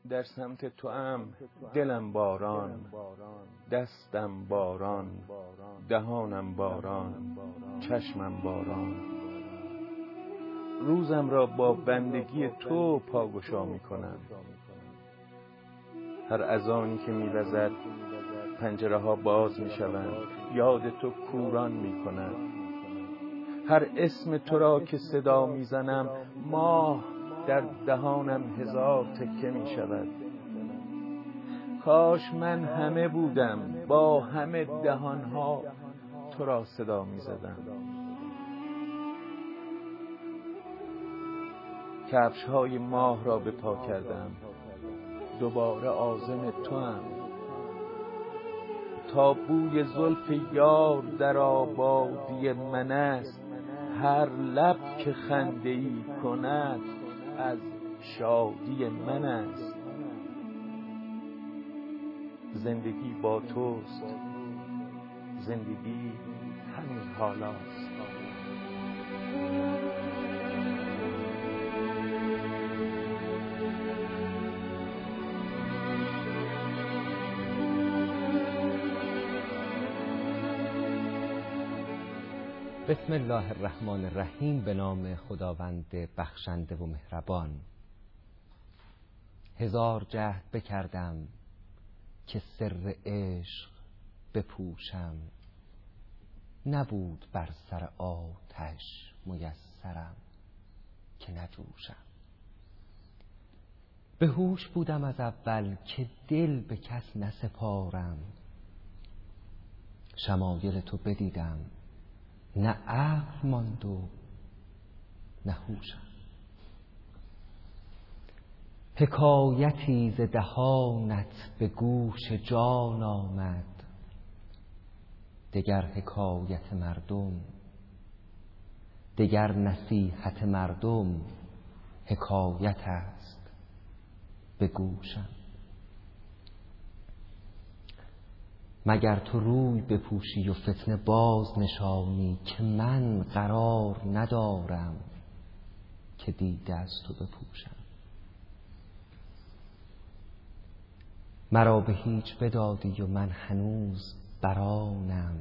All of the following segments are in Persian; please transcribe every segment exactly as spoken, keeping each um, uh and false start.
در سمت تو ام دلم باران، دستم باران، دهانم باران، چشمم باران. روزم را با بندگی تو پاگشا می کنم. هر اذانی که می وزد پنجره ها باز می شوند، یاد تو کوران می کنم. هر اسم تو را که صدا می زنم ماه در دهانم هزار تکه می شود. کاش من همه بودم با همه دهانها تو را صدا می زدم. کفش های ماه را به پا کردم، دوباره عازم تو هم. تا بوی زلف یار در آبادی من است، هر لب که خنده ای کند از شادی من است. زندگی با توست، زندگی همین حالاست. بسم الله الرحمن الرحیم. به نام خداوند بخشنده و مهربان. هزار جهد بکردم که سر عشق بپوشم، نبود بر سر آتش میسرم که نجوشم. به هوش بودم از اول که دل به کس نسپارم، شمایل تو بدیدم نه عقل ماند و نه هوشم. حکایتی ز دهانت به گوش جان آمد، دگر حکایت مردم، دگر نصیحت مردم حکایت است به گوشم. مگر تو روی بپوشی و فتنه باز نشانی، که من قرار ندارم که دیده از تو بپوشم. مرا به هیچ بدادی و من هنوز برانم،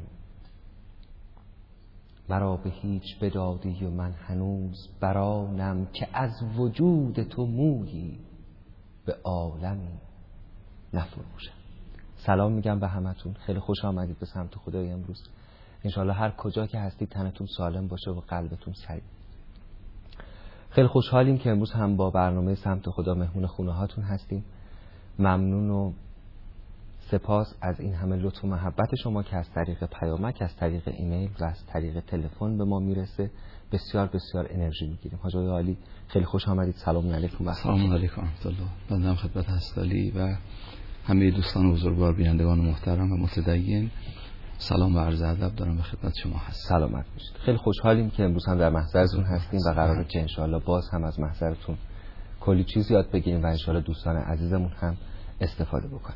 مرا به هیچ بدادی و من هنوز برانم، که از وجود تو مویی به عالمی نفروشم. سلام میگم به همتون، خیلی خوش آمدید به سمت خدای امروز. انشالله هر کجا که هستید تنتون سالم باشه و قلبتون سلیم. خیلی خوشحالیم که امروز هم با برنامه سمت خدا مهمون خونه هاتون هستیم. ممنون و سپاس از این همه لطف و محبت شما که از طریق پیامک، از طریق ایمیل و از طریق تلفن به ما میرسه. بسیار بسیار انرژی میگیریم. حاج آقای عالی خیلی خوش آمدید. سلام علیکم. سلام علیکم ورحمت الله. بنده خدمت هستالی و همه دوستان بزرگوار بینندگان محترم و متدین سلام و عرض ادب دارم به خدمت شما هست. سلامت باشید. خیلی خوشحالیم که امروز هم در محضرتون هستیم و قراره که انشالله باز هم از محضرتون کلی چیز یاد بگیریم و انشالله دوستان عزیزمون هم استفاده بکنن.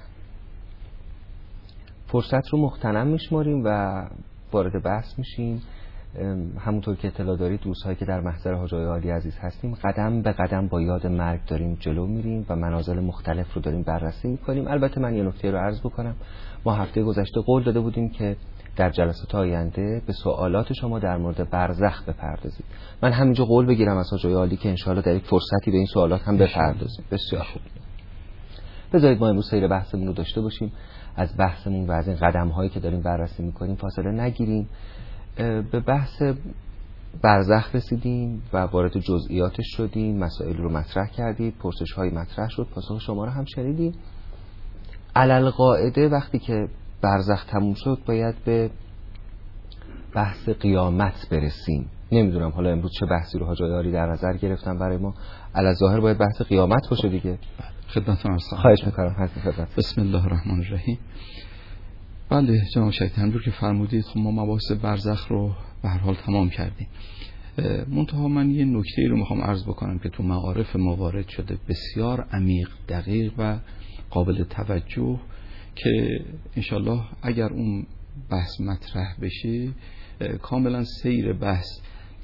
فرصت رو مغتنم میشماریم و وارد بحث میشیم. همونطور که اطلاع دارید روزهایی که در محضر حاج آقای عالی عزیز هستیم قدم به قدم با یاد مرگ داریم جلو میریم و منازل مختلف رو داریم بررسی میکنیم. البته من یه نکته رو عرض بکنم. ما هفته گذشته قول داده بودیم که در جلسات آینده به سوالات شما در مورد برزخ بپردازید. من همینجا قول بگیرم از حاج آقای عالی که انشالله در یک فرصتی به این سوالات هم بپردازیم. بسیار خوب. بذارید ما امروز سیر بحثمون رو داشته باشیم. از بحثمون و از این قدم‌هایی که داریم بررسی میکنیم فاصله نگیریم. به بحث برزخ رسیدیم و وارد جزئیاتش شدیم، مسائل رو مطرح کردید، پرسش‌های مطرح شد، پاسخ شما رو هم شنیدیم. علل قاعده وقتی که برزخ تموم شد باید به بحث قیامت برسیم. نمیدونم حالا امروز چه بحثی رو حاج آقای عالی در نظر گرفتن برای ما. علی ظاهر باید بحث قیامت باشه دیگه. خدمتتون هستم. خواهش می‌کنم. هستید خدمت. بسم الله الرحمن الرحیم. بله جناب شیخ همونجور که فرمودید خب ما مباحث برزخ رو به هر حال تمام کردیم. منتها من یه نکته رو میخوام عرض بکنم که تو معارف ما وارد شده، بسیار عمیق، دقیق و قابل توجه، که انشالله اگر اون بحث مطرح بشه کاملا سیر بحث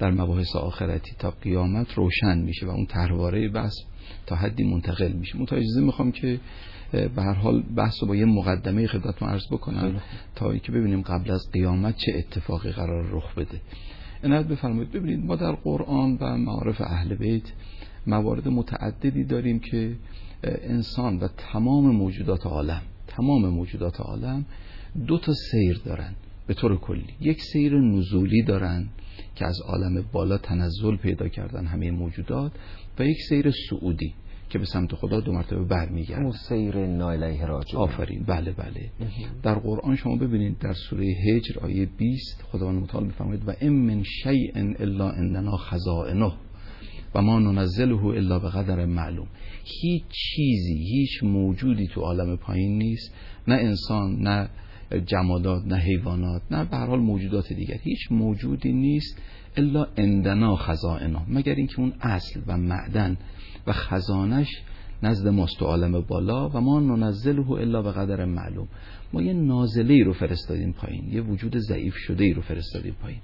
در مباحث آخرتی تا قیامت روشن میشه و اون طرحواره بحث تا حدی منتقل میشه. متأجزه میخوام که به هر حال بحث رو با یه مقدمه خدمتتون عرض بکنم تا اینکه ببینیم قبل از قیامت چه اتفاقی قرار رخ بده. عنایت بفرمایید. ببینید ما در قرآن و معارف اهل بیت موارد متعددی داریم که انسان و تمام موجودات عالم تمام موجودات عالم دو تا سیر دارن به طور کلی. یک سیر نزولی دارن که از عالم بالا تنزل پیدا کردن همه موجودات و یک سیر صعودی که به سمت خدا دو مرتبه برمیگردن. اون سیر ناالیه راجعون. آفرین. بله بله. در قرآن شما ببینید در سوره هجر آیه بیست خداوند متعال میفرماید و ام من شیء الا عندنا خزائنه و ما ننزله الا به قدر معلوم. هیچ چیزی هیچ موجودی تو عالم پایین نیست، نه انسان نه جمادات نه حیوانات نه به هر حال موجودات دیگر، هیچ موجودی نیست الا عندنا خزائنه مگر اینکه اون اصل و معدن و خزانش نزد ماست تو عالم بالا. و ما ننزله الا به قدر معلوم. ما یه نازله ای رو فرستادیم پایین، یه وجود ضعیف شده ای رو فرستادیم پایین.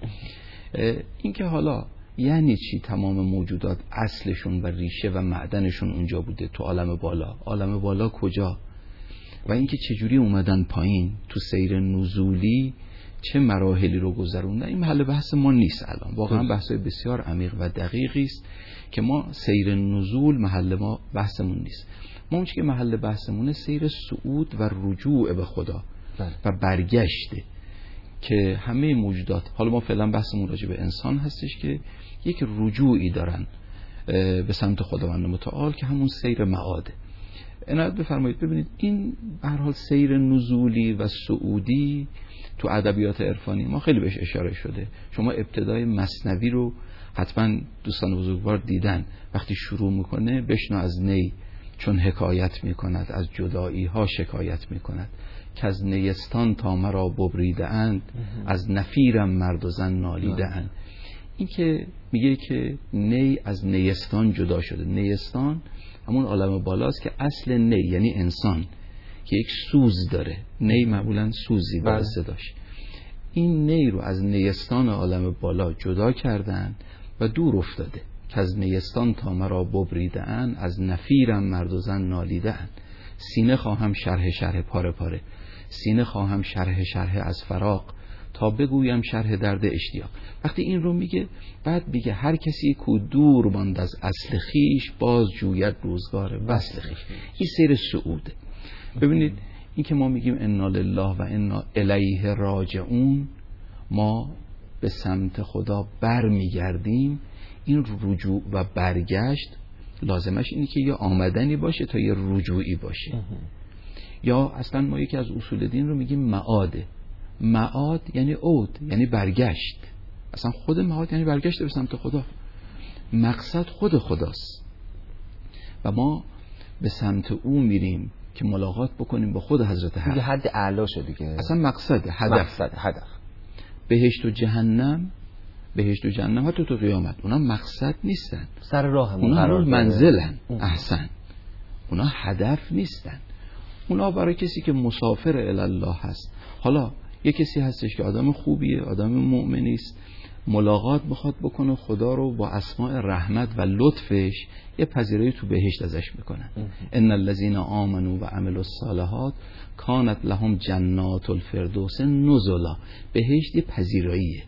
این که حالا یعنی چی تمام موجودات اصلشون و ریشه و معدنشون اونجا بوده تو عالم بالا؟ عالم بالا کجا؟ و اینکه چجوری اومدن پایین تو سیر نزولی چه مراحلی رو گذروندن؟ این محل بحث ما نیست الان. واقعا بحثای بسیار عمیق و دقیقی است که ما سیر نزول محل ما بحثمون نیست. ما اون چیزی که محل بحثمونه سیر صعود و رجوع به خدا و برگشته که همه موجودات، حالا ما فعلا بحثمون راجع به انسان هستش که یک رجوعی دارن به سمت خداوند متعال که همون سیر معاده. عنایت بفرمایید. ببینید این به هر حال سیر نزولی و صعودی تو ادبیات عرفانی ما خیلی بهش اشاره شده. شما ابتدای مثنوی رو حتما دوستان بزرگوار دیدن، وقتی شروع میکنه بشنو از نی چون حکایت میکند، از جدایی ها شکایت میکند که از نیستان تا مرا ببریده اند، از نفیرم مرد و زن نالیده اند. این که میگه که نی از نیستان جدا شده. نیستان همون عالم بالاست که اصل نی یعنی انسان که یک سوز داره. نی معمولا سوزی داره صداش. این نی رو از نیستان عالم بالا جدا کردن و دور افتاده که از نیستان تا مرا ببریده اند، از نفیرم مرد و زن نالیده اند. سینه خواهم شرح شرح پاره پاره، سینه خواهم شرح شرح از فراق تا بگویم شرح درد اشتیاق. وقتی این رو میگه بعد میگه هر کسی کو دور ماند از اصل خیش، باز جوید روزگار وصل خیش. این سیر صعوده. ببینید این که ما میگیم انا لله و انا الیه راجعون، ما به سمت خدا بر میگردیم، این رجوع و برگشت لازمش اینه که یا آمدنی باشه تا یه رجوعی باشه. یا اصلا ما یکی از اصول دین رو میگیم معاده. معاد یعنی عود، یعنی برگشت. اصلا خود معاد یعنی برگشت به سمت خدا. مقصد خود خداست و ما به سمت او میریم که ملاقات بکنیم با خود حضرت حق. دیگه حد اعلا شد دیگه. اصلا مقصد هدف مقصد هدف. بهشت و جهنم، بهشت و جهنم حتی تو قیامت اونا مقصد نیستن، سر راهمون اونا قرار منزلن. احسن. اونا هدف نیستن. اونا برای کسی که مسافر الی الله هست. حالا یه کسی هستش که آدم خوبیه، آدم مؤمنی است، ملاقات میخواد بکنه خدا رو با اسماء رحمت و لطفش، یه پذیرایی تو بهشت ازش میکنن. ان الذين آمنوا و عملوا الصالحات کانت لهم جنات الفردوس نزلا. بهشت یه پذیراییه.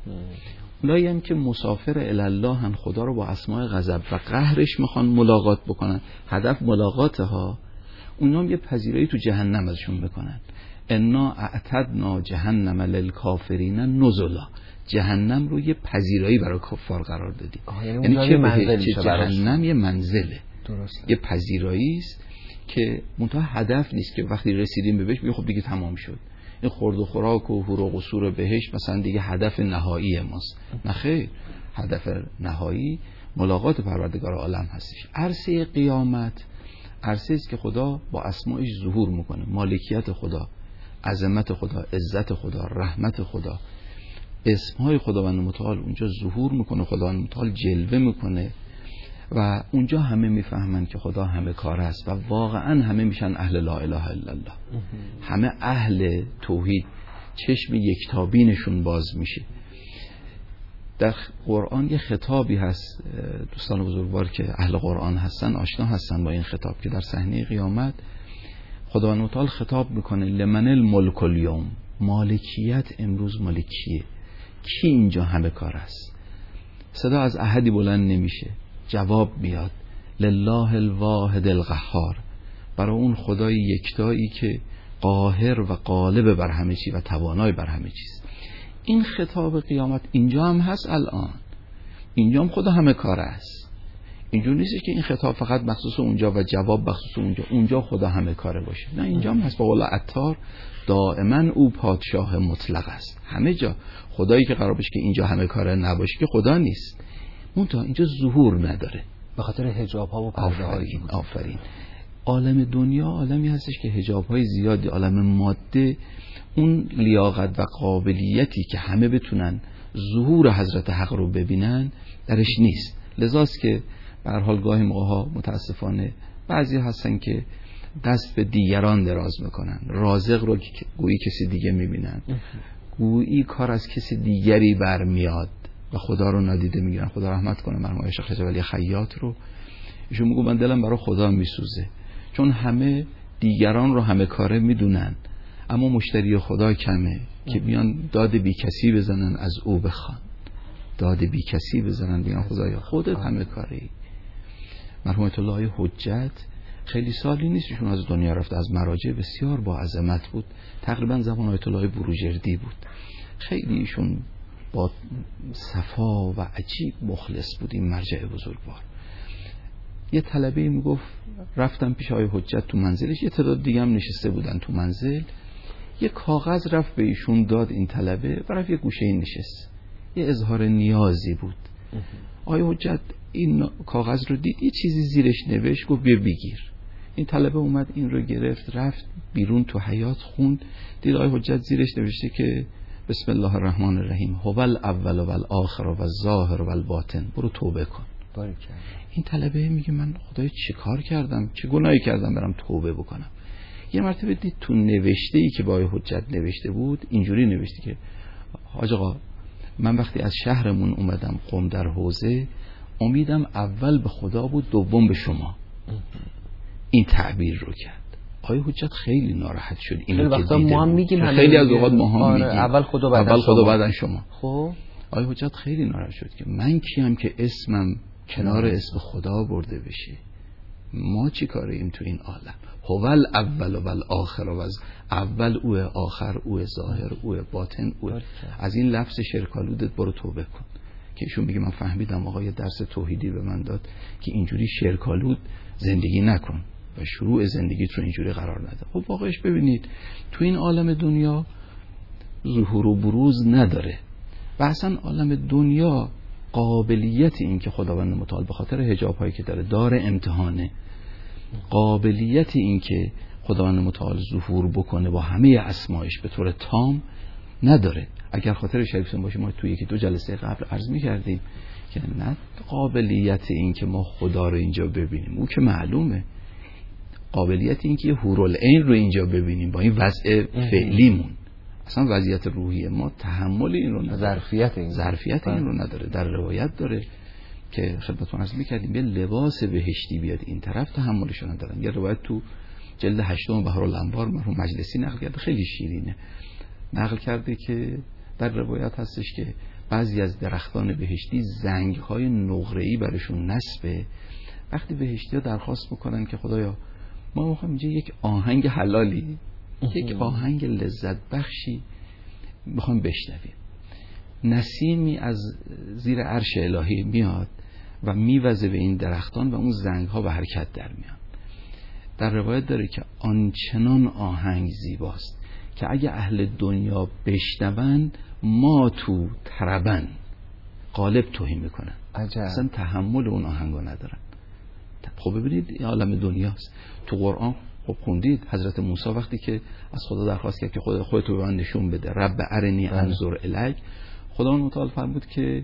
اونایی هم که مسافر الی الله هن، خدا رو با اسماء غضب و قهرش میخوان ملاقات بکنن، هدف ملاقاتها، اونا هم یه پذیرایی تو جهنم ازشون میکنن. انا اعتدنا جهنم للکافرین نزلا. جهنم رو یه پذیرایی برای کفار قرار دادی. یعنی چه منزلی؟ جهنم یه منزله، درسته. یه پذیرایی است که منتها هدف نیست که وقتی رسیدیم به بهشت بگیم خب دیگه تمام شد، این خورد و خوراک و حور و قصور بهشت مثلا دیگه هدف نهایی ماست. نه خیر، هدف نهایی ملاقات پروردگار عالم هستش. عرصه قیامت عرصه است که خدا با اسمائش ظهور میکنه. مالکیت خدا، عظمت خدا، عزت خدا، رحمت خدا، اسمهای خداوند متعال اونجا ظهور میکنه، خداوند متعال جلوه میکنه و اونجا همه میفهمن که خدا همه کار است و واقعا همه میشن اهل لا اله الا الله. همه اهل توحید، چشم یکتابینشون باز میشه. در قرآن یه خطابی هست، دوستان بزرگوار که اهل قرآن هستن آشنا هستن با این خطاب، که در صحنه قیامت خداوند متعال خطاب میکنه لمن الملک الیوم، مالکیت امروز مالکیه، کی اینجا همه کار است؟ صدا از احدی بلند نمیشه، جواب میاد لله الواحد القهار، برای اون خدای یکتایی که قاهر و غالب بر همه چی و توانای بر همه چیز. این خطاب قیامت اینجا هم هست، الان اینجا هم خدا همه کار است. اینجور نیستش که این خطاب فقط مخصوص اونجا و جواب مخصوص اونجا، اونجا خدا همه کاره باشه. نه، اینجا هم هست. با قول عطار دائما او پادشاه مطلق است. همه جا خدایی که قرار باشه که اینجا همه کاره نباشه که خدا نیست، منتها اینجا ظهور نداره به خاطر حجاب ها و پرده هایی. آفرین آفرین. عالم دنیا عالمی هستش که حجاب های زیادی، عالم ماده اون لیاقت و قابلیتی که همه بتونن ظهور حضرت حق رو ببینن درش نیست. لذاست که به هر حال گاهی موقع‌ها متاسفانه بعضی هستن که دست به دیگران دراز میکنن، رازق رو گویی کسی دیگه میبینن، گویی کار از کسی دیگری برمیاد و خدا رو نادیده میگیرن. خدا رحمت کنه مرحوم شیخ خجر ولی خیاط رو، ایشون میگه من دلم برای خدا میسوزه، چون همه دیگران رو همه کاره میدونن اما مشتری خدا کمه که بیان داد بی کسی بزنن از او بخوان، داد بی کسی بزنن بیان خدایا خودت همه کاری. مرحوم الله حجت خیلی سالی نیستشون از دنیا رفته، از مراجع بسیار با عظمت بود، تقریبا زمان آیت الله بروجردی بود. خیلی ایشون با صفا و عجیب مخلص بود این مرجع بزرگوار. یه طلبه میگفت رفتم پیش آقای حجت تو منزلش، یه تعداد دیگه هم نشسته بودن تو منزل، یه کاغذ رفت به ایشون داد این طلبه و رفت یه گوشه این نشست، یه اظهار نیازی بود. آقای حجت این کاغذ رو دید، یه چیزی زیرش نوشت، گفت بیا بگیر. این طلبه اومد این رو گرفت رفت بیرون تو حیاط خوند، دید آقای حجت زیرش نوشته که بسم الله الرحمن الرحیم هو الاول و الاخر و الظاهر و الباطن، برو توبه کن. این طلبه میگه من خدای چه کار کردم، چه گناهی کردم برم توبه بکنم. یه مرتبه دید تو نوشته ای که با آقای حجت نوشته بود اینجوری نوشته که حاج آقا من وقتی از شهرمون اومدم قم در حوزه امیدم اول به خدا بود دوم به شما. این تعبیر رو کرد. آقای حجت خیلی ناراحت شد. اینو که دیده ما هم میگیم، خیلی از اوقات ما هم آره میگیم اول خدا بعدن اول خدا بعدن شما. خب آقای حجت خیلی ناراحت شد که من کیم که اسمم کنار اسم خدا برده بشه، ما چی کاریم تو این عالم؟ هو الاول و الاخر و از اول اوه، آخر اوه، ظاهر اوه، باطن اوه. از این لفظ شرکالودت برو توبه کن. که ایشون میگه من فهمیدم آقا یه درس توحیدی به من داد که اینجوری شرکالود زندگی نکن و شروع زندگیت رو اینجوری قرار نده. خب واقعش ببینید تو این عالم دنیا ظهور و بروز نداره و اصلا عالم دنیا قابلیت این که خداوند متعال به خاطر حجاب هایی که داره داره امتحانه، قابلیت این که خداوند متعال ظهور بکنه با همه اسمایش به طور تام نداره. اگر خاطر شریفتون باشه ما توی یکی دو جلسه قبل عرض می‌کردیم که نه قابلیت این که ما خدا رو اینجا ببینیم او که معلومه، قابلیت این که حورالعین رو اینجا ببینیم با این وضع فعلیمون اصلا وضعیت روحی ما تحمل این رو نداره، ظرفیت این ظرفیت این رو نداره. در روایت داره که خدمتتون عرض می‌کردیم یه لباس بهشتی بیاد این طرف تحملش رو ندارن. یه روایت تو جلد هشتم بحرالانوار مرحوم مجلسی نقل کرده، خیلی شیرینه، نقل کرده که در روایت هستش که بعضی از درختان بهشتی زنگ‌های نقره‌ای برشون نصبه. وقتی بهشتی‌ها درخواست میکنن که خدایا ما میخوایم اینجا یک آهنگ حلالی، یک آهنگ لذت بخشی میخوایم بشنویم، نسیمی از زیر عرش الهی میاد و میوزه به این درختان و اون زنگ‌ها به حرکت در میان. در روایت داره که آنچنان آهنگ زیباست که اگه اهل دنیا بشنون ما تو طربن قالب توهی میکنن، عجب. اصلا تحمل اون آهنگو ندارن. خب ببینید این عالم دنیاست. تو قرآن خب خوندید حضرت موسی وقتی که از خدا درخواست کرد که خدا خودت رو به من نشون بده، رب ارنی انظر الیک، خدا متعال فرمود که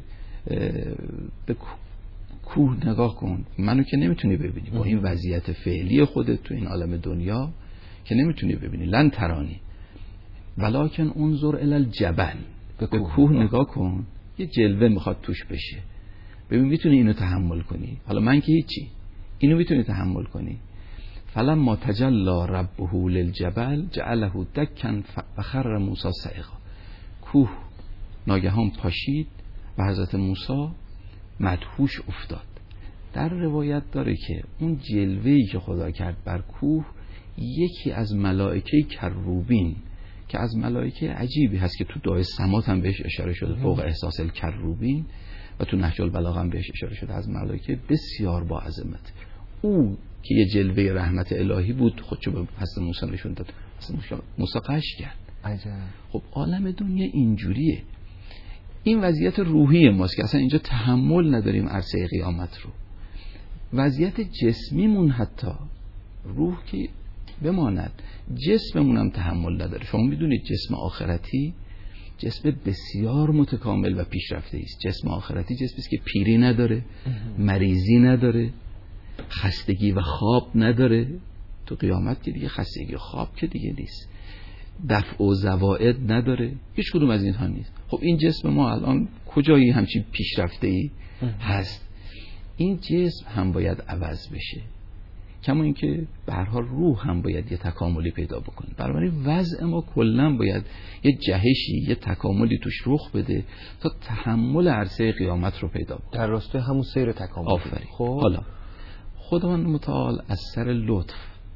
به کوه نگاه کن، منو که نمیتونی ببینی با این وضعیت فعلی خودت تو این عالم دنیا که نمیتونی ببینی، لن ترانی ولکن انظر الی الجبل، به کوه نگاه کن، یه جلوه میخواد توش بشه. ببین میتونی اینو تحمل کنی؟ حالا من که هیچی، اینو میتونی تحمل کنی؟ فلما تجلی ربه للجبل جعله دکا فخر موسی صعقا. کوه ناگهان پاشید و حضرت موسی مدهوش افتاد. در روایت داره که اون جلوه‌ای که خدا کرد بر کوه یکی از ملائکه کروبین که از ملائکه عجیبی هست که تو دعای سمات هم بهش اشاره شده، فوق احساس الکروبین، و تو نهج البلاغه هم بهش اشاره شده، از ملائکه بسیار با عظمت. او که یه جلوه رحمت الهی بود خودشو به حضرت موسی نشون داد. حضرت موسی قش کرد. عجب. خب عالم دنیا اینجوریه. این وضعیت روحی ماست که اصلا اینجا تحمل نداریم عرصه قیامت رو. وضعیت جسمیمون حتی روح که بماند، جسممون هم تحمل نداره. شما میدونید جسم آخرتی جسم بسیار متکامل و پیشرفته است. جسم آخرتی جسمی است که پیری نداره، مریضی نداره، خستگی و خواب نداره. تو قیامت که دیگه خستگی و خواب که دیگه نیست، دفع و زوائد نداره، هیچ کدوم از اینها نیست. خب این جسم ما الان کجایی همچین پیشرفته‌ای هست؟ این جسم هم باید عوض بشه، کما اینکه به هر حال روح هم باید یه تکاملی پیدا بکنه. بنابراین وضع ما کلا باید یه جهشی، یه تکاملی توش رخ بده تا تحمل عرصه قیامت رو پیدا بکنه، در راستای همون سیر تکامل. آفرین. خب حالا خداوند متعال از سر لطف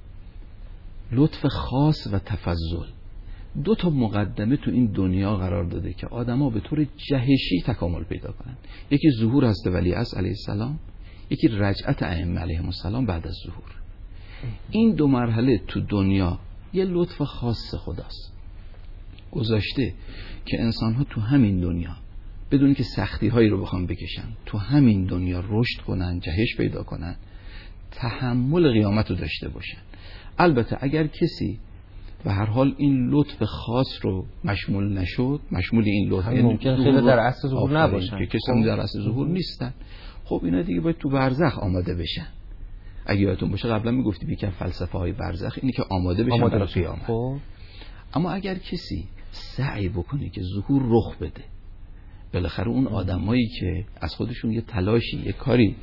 لطف خاص و تفضل دو تا مقدمه تو این دنیا قرار داده که آدما به طور جهشی تکامل پیدا کنن. یکی ظهور حضرت ولیعصر علیه السلام، یکی رجعت ائمه علیهم السلام بعد از ظهور. این دو مرحله تو دنیا یه لطف خاص خداست گذاشته که انسان‌ها تو همین دنیا بدون که سختی‌هایی رو بخوام بکشن، تو همین دنیا رشد کنن، جهش پیدا کنن، تحمل قیامت رو داشته باشن. البته اگر کسی به هر حال این لطف خاص رو مشمول نشد، مشمول این لطف ممکن خیلی در اصل ظهور نباشن که کسی در اصل ظهور نیستن، خب اینا دیگه باید تو برزخ آماده بشن. اگه یادتون باشه قبلا میگفتیم یکی از فلسفه های برزخ اینه که آماده بشن برای قیامت. خب اما اگر کسی سعی بکنه که ظهور رخ بده، بالاخره اون آدمایی که از خودشون یه تلاشی، یه کاری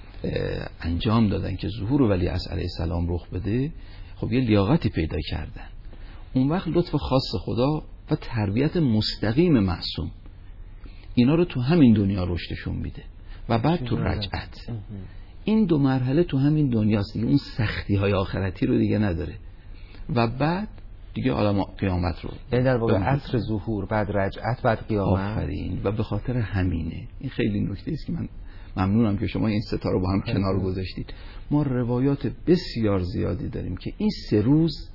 انجام دادن که ظهور ولیعصر علیه السلام رخ بده، خب یه لیاقتی پیدا کردن. اون وقت لطف خاص خدا و تربیت مستقیم معصوم اینا رو تو همین دنیا رشدشون میده و بعد تو رجعت. این دو مرحله تو همین دنیاست دیگه، اون سختی های آخرتی رو دیگه نداره و بعد دیگه عالم قیامت رو، یعنی در واقع عصر ظهور بعد رجعت بعد قیامت. آفرین. و به خاطر همینه این خیلی نکته است که من ممنونم که شما این ستا رو با هم کنار گذاشتید. ما روایات بسیار زیادی داریم که این سه روز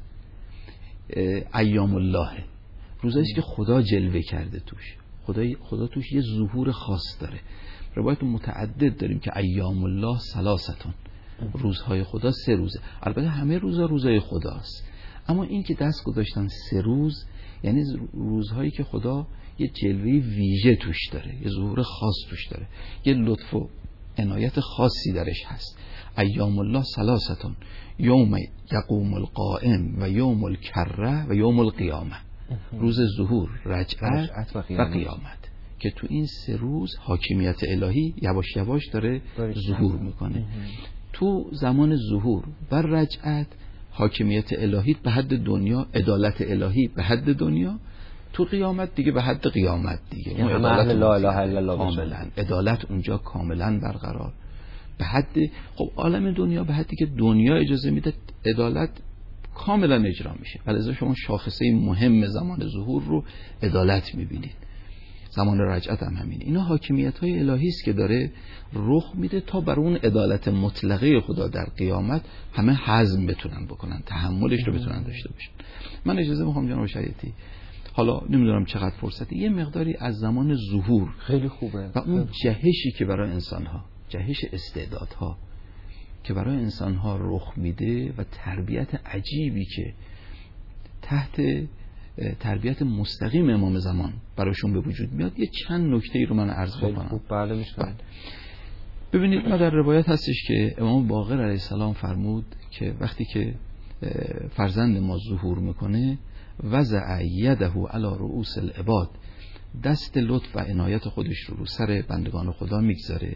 ایام الله، روزایی است که خدا جلوه کرده توش، خدا خدا توش یه ظهور خاص داره. روایات متعدد داریم که ایام الله ثلاثتون، روزهای خدا سه روزه. البته همه روزها روزهای خداست، اما این که دست گذاشتن سه روز یعنی روزهایی که خدا یه جلوه ویژه توش داره، یه ظهور خاص توش داره، یه لطف و عنایت خاصی درش هست. ایام الله ثلاثتون، یوم یقوم القائم و یوم الکره و یوم القیامه. روز ظهور، رجعت و قیامت که تو این سه روز حاکمیت الهی یواش یواش داره ظهور میکنه. تو زمان ظهور و رجعت حاکمیت الهی به حد دنیا، عدالت الهی به حد دنیا. تو قیامت دیگه به حد قیامت دیگه، یعنی عدالت لا اله الا الله کاملا، عدالت اونجا کاملا برقرار به حد. خب عالم دنیا به حدی که دنیا اجازه میده عدالت کاملا اجرا میشه. ولذا شما شاخصه مهم زمان ظهور رو عدالت میبینید، زمان رجعت هم همینه. اینا حاکمیت های الهی است که داره رخ میده تا بر اون عدالت مطلقه خدا در قیامت همه هضم بتونن بکنن، تحملش رو بتونن داشته باشن. من اجازه میخوام جناب شریعتی، حالا نمیدونم چقدر فرصتی، یه مقداری از زمان ظهور خیلی خوبه و اون جهشی که برای انسانها، جهش استعدادها که برای انسانها رخ میده و تربیت عجیبی که تحت تربیت مستقیم امام زمان براشون به وجود میاد، یه چند نکته رو من عرض بکنم. خوب بله میشنم. ببینید ما در روایت هستش که امام باقر علیه السلام فرمود که وقتی که فرزند ما ظهور میکنه وضع یده علی رؤوس العباد دست لطف و عنایت خودش رو رو سر بندگان خدا میگذاره.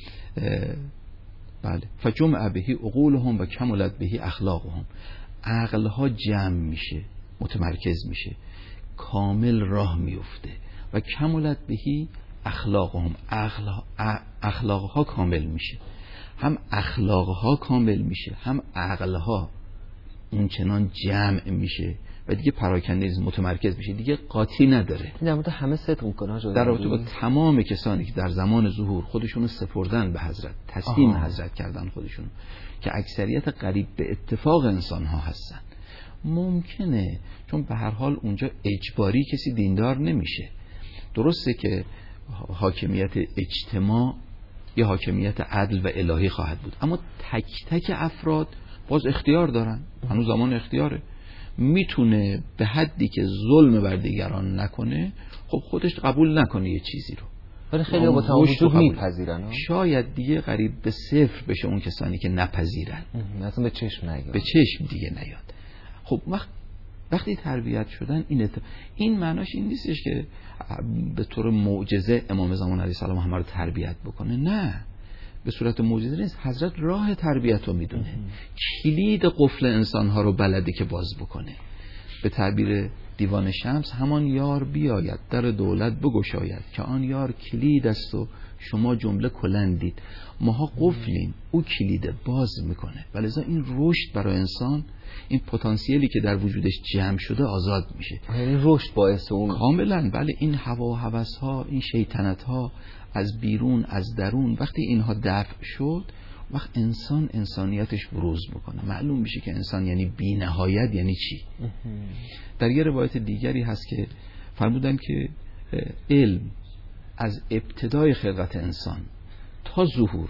بله، فجمع بهی عقولهم و کملت بهی اخلاقهم، عقلها جمع میشه، متمرکز میشه، کامل راه میفته. و کملت بهی اخلاقهم، اخلاقها کامل میشه، هم اخلاقها کامل میشه، هم عقلها اون چنان جمع میشه و دیگه پراکنده نیست، متمرکز میشه، دیگه قاطی نداره. در مورد همه صدق میکنه در رابطه با تمام کسانی که در زمان ظهور خودشونو سپردن به حضرت، تسلیم آها. حضرت کردن خودشون، که اکثریت قریب به اتفاق انسان ها هستن. ممکنه چون به هر حال اونجا اجباری کسی دیندار نمیشه. درسته که حاکمیت اجتماع یا حاکمیت عدل و الهی خواهد بود، اما تک تک افراد باز اختیار دارن، هنوز زمان اختیاره. میتونه به حدی که ظلم بر دیگران نکنه، خب خودش قبول نکنه یه چیزی رو، ولی خیلی با تمام وجود میپذیرن. شاید دیگه قریب به صفر بشه اون کسانی که نپذیرن، اصلا به چشم نیاد، به چشم دیگه نیاد. خب وقت وقتی تربیت شدن این ات... این معناش این نیستش که به طور معجزه امام زمان علیه السلام همه رو تربیت بکنه، نه، به صورت معجزه نیست. حضرت راه تربیت رو میدونه، کلید قفل انسانها رو بلده که باز بکنه. به تعبیر دیوان شمس، همان یار بیاید در دولت بگشاید، که آن یار کلید است و شما جمله کلندید. ماها قفلیم، او کلید باز میکنه. ولذا این رشد برای انسان، این پتانسیلی که در وجودش جمع شده آزاد میشه. یعنی رشد باعث اون کاملا. بله، این هوا و هوس ها، این شیطنت ها از بیرون از درون وقتی اینها دفع شد، وقت انسان انسانیتش بروز میکنه. معلوم میشه که انسان یعنی بی نهایت یعنی چی. در یه روایت دیگری هست که فرمودن که علم از ابتدای خلقت انسان تا ظهور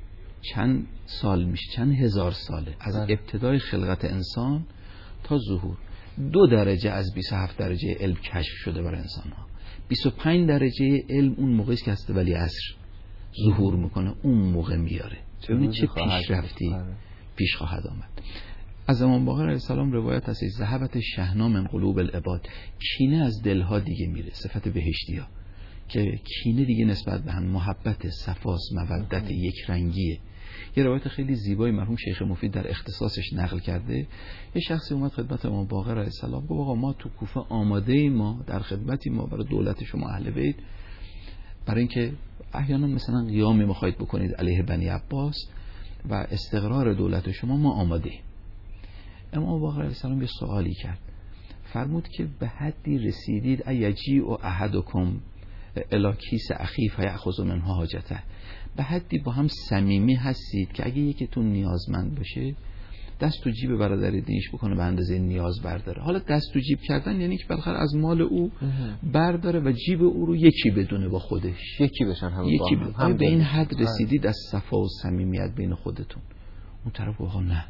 چند سال میشه، چند هزار ساله، از ابتدای خلقت انسان تا ظهور دو درجه از بیست و هفت درجه علم کشف شده برای انسان ها. بیست و پنج درجه علم اون موقعی که هست ولی عصر ظهور میکنه، اون موقع میاره. ببینید چه پیشرفتی پیش خواهد آمد. از امام باقر علیه السلام روایت هست: ذهبت الشحناء من قلوب العباد، کینه از دلها دیگه میره. صفت بهشتی ها که کینه دیگه نسبت به هم، محبت، صفاس، مودت، یک رنگیه. یه روایت خیلی زیبایی مرحوم شیخ مفید در اختصاصش نقل کرده. یه شخصی اومد خدمت امام باقر علیه السلام، گفت آقا ما تو کوفه آماده ایم، ما در خدمتی، ما برای دولت شما اهل بیت، برای اینکه احیانا مثلا قیامی میخواید بکنید علیه بنی عباس و استقرار دولت شما، ما آماده ایم. امام باقر علیه السلام یه سوالی کرد، فرمود که به حدی رسیدید ایجیء احدکم الی کیس اخی فیأخذ منها حاجته، به حدی با هم صمیمی هستید که اگه یکیتون نیازمند باشه دست تو جیب برادر دینش بکنه به اندازه نیاز برداره. حالا دست تو جیب کردن یعنی که بالاخره از مال او برداره و جیب او رو یکی بدونه با خودش، یکی بشن هم یکی با هم, هم به این حد رسیدید از صفا و صمیمیت بین خودتون. اون طرف گفت نه.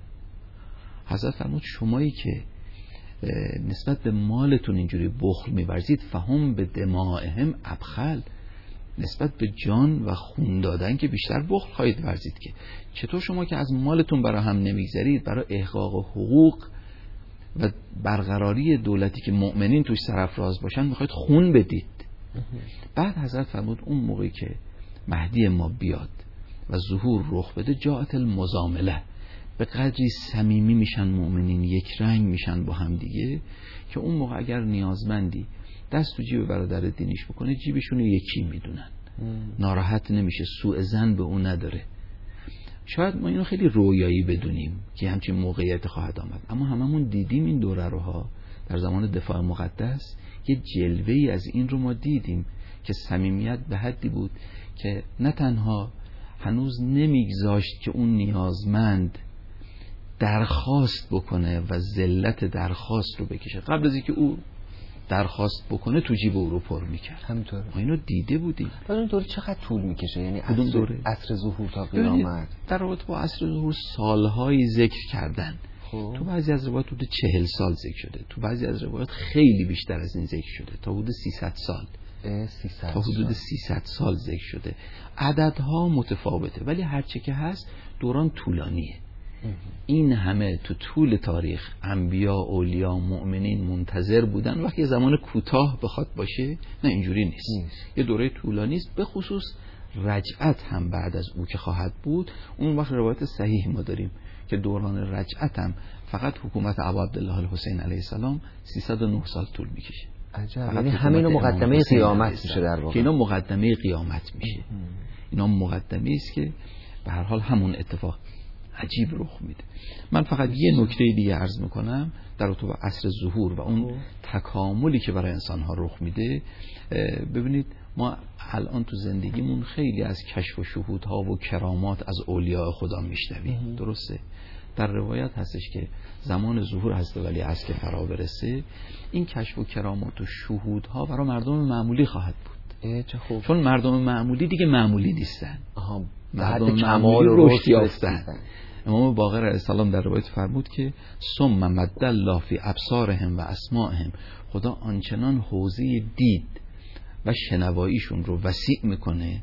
حضرت فرمود شمایی که نسبت به مالتون اینجوری بخل می‌ورزید، فهم به دمائهم ابخل، نسبت به جان و خون دادن که بیشتر بخل خواهید ورزید. که چطور شما که از مالتون برای هم نمیگذارید، برای احقاق حقوق و برقراری دولتی که مؤمنین توش سرافراز باشن میخواید خون بدید. بعد حضرت فرمود اون موقعی که مهدی ما بیاد و ظهور رخ بده، جاءت المزامله، به قدری صمیمی میشن مؤمنین، یک رنگ میشن با هم دیگه، که اون موقع اگر نیازمندی دست تو جیب برادر دینیش بکنه، جیبشون رو یکی میدونن، ناراحت نمیشه، سوء ظن به اون نداره. شاید ما اینو خیلی رویایی بدونیم که همچین موقعیت خواهد آمد، اما هممون دیدیم این دوره روها در زمان دفاع مقدس، یه جلوه‌ای از این رو ما دیدیم که صمیمیت به حدی بود که نه تنها هنوز نمیگذاشت که اون نیازمند درخواست بکنه و ذلت درخواست رو بکشه، قبل از اینکه او درخواست بکنه تو جیب او رو پر میکرد. همینطوره. ما اینو دیده بودیم. بعد این دوره چقدر طول میکشه؟ یعنی کدوم دوره؟ عصر ظهور تا قیامت. در رابطه با عصر ظهور سالهایی ذکر کردن. خوب. تو بعضی از روایات حدود چهل سال ذکر شده، تو بعضی از روایات خیلی بیشتر از این ذکر شده، تا حدود سیصد سال. سیصد تا حدود سیصد سال ذکر شده. عددها متفاوته، ولی هرچه که هست دوران طولانیه. این همه تو طول تاریخ انبیا، اولیا، مؤمنین منتظر بودن، وقتی زمان کوتاه بخواد باشه نه اینجوری نیست. نیست. یه دوره طولانی است، به خصوص رجعت هم بعد از او که خواهد بود. اون وقت روایت صحیح ما داریم که دوران رجعت هم فقط حکومت ابا عبدالله الحسین علیه السلام سیصد و نه سال طول میکشه. عجب. یعنی همین مقدمه قیامت میشه در واقع. که اینا مقدمه قیامت میشه. اینا مقدمه است که به هر حال همون اتفاق عجیب رخ میده. من فقط یه نکته دیگه عرض میکنم در رابطه با عصر ظهور و اون تکاملی که برای انسان ها رخ میده. ببینید ما الان تو زندگیمون خیلی از کشف و شهودها و کرامات از اولیاء خدا میشنویم، درسته؟ در روایت هستش که زمان ظهور حضرت ولی عصر که فرا برسه، این کشف و کرامات و شهودها برای مردم معمولی خواهد بود. چه خوب. چون مردم معمولی دیگه معمولی نیستن. آها. مردم معمولی رشد یافتن. امام باقر علیه السلام در روایت فرمود که ثم مد الله فی ابصارهم و اسماعهم، خدا آنچنان حوزه دید و شنواییشون رو وسیع میکنه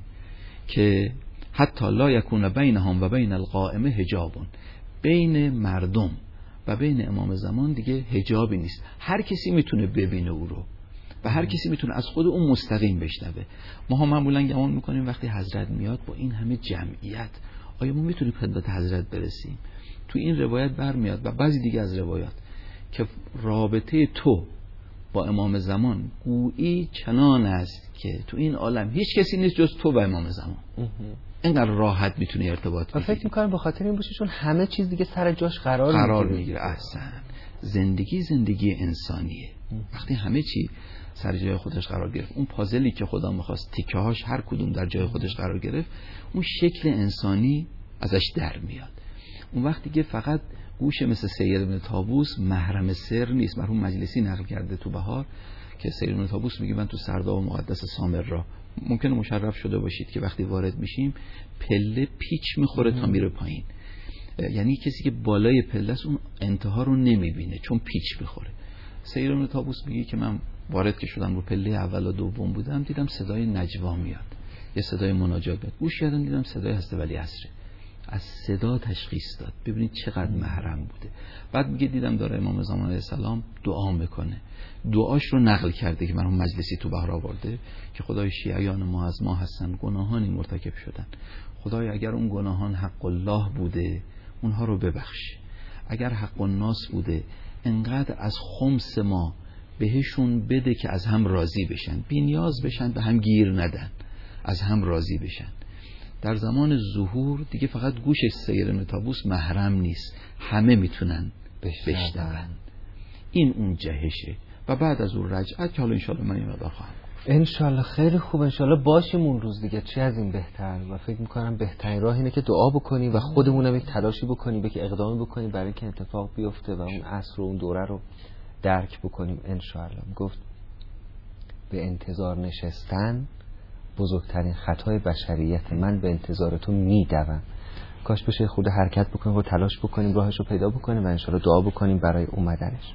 که حتی لا یکون بینهم و بین القائمه حجابون، بین مردم و بین امام زمان دیگه حجابی نیست، هر کسی میتونه ببینه او رو و هر کسی میتونه از خود اون مستقیم بشنوه. ما هم معمولا گمان میکنیم وقتی حضرت میاد با این همه جمعیت آیا ما میتونیم خدمت حضرت برسیم؟ تو این روایت برمیاد و بعضی دیگه از روایات که رابطه تو با امام زمان گویی چنان است که تو این عالم هیچ کسی نیست جز تو و امام زمان. اینقدر راحت میتونه ارتباط بگیری. فکر میکنم به خاطر این باشه چون همه چیز دیگه سر جاش قرار, قرار میگیره. احسن. زندگی زندگی انسانیه. وقتی همه چی سر جای خودش قرار گرفت، اون پازلی که خدا میخواست تیکه هاش هر کدوم در جای خودش قرار گرفت، اون شکل انسانی ازش در میاد. اون وقتی که فقط گوش مثل سید بن طاووس محرم سر نیست. مرحوم مجلسی نقل کرده تو بهار که سید بن طاووس میگه من تو سرداب مقدس سامرا ممکنه مشرف شده باشید که وقتی وارد میشیم پله پیچ میخوره تا میره پایین، یعنی کسی که بالای پله است اون انتها رو نمیبینه چون پیچ میخوره. سید بن طاووس میگه که من وارد که شدم رو پله اول و دوم بودم، دیدم صدای نجوا میاد، یه صدای مناجات میاد، گوش کردم دیدم صدای حضرت ولی عصر. از صدا تشخیص داد. ببینید چقدر محرم بوده. بعد میگه دیدم داره امام زمان علیه السلام دعا میکنه، دعاش رو نقل کرده که مرحوم مجلسی تو بهار آورده که خدای شیعیان ما از ما هستن گناهانی مرتکب شدن، خدای اگر اون گناهان حق الله بوده اونها رو ببخش، اگر حق الناس بوده انقدر از خمس ما بهشون بده که از هم راضی بشن، بی نیاز بشن، به هم گیر ندن، از هم راضی بشن. در زمان ظهور دیگه فقط گوش سید بن طاووس محرم نیست، همه میتونن بشنون. این اون جهشه. و بعد از اون رجعت که حالا انشالله من اینو بخواهم انشالله خیلی خوب، انشالله باشیم اون روز دیگه، چی از این بهتر. و فکر میکنم بهترین راه اینه که دعا بکنیم و خودمونم یک تلاشی بکنیم، یک اقدامی بکنیم برای اینکه اتفاق بیفته و اون عصر و اون دوره رو درک بکنیم انشالله. گفت به انتظار نشستن بزرگترین خطای بشریت، من به انتظار تو میدوم. کاش بشه خود حرکت بکنیم و تلاش بکنیم راهش رو پیدا بکنیم و انشالله دعا بکنیم برای اومدنش.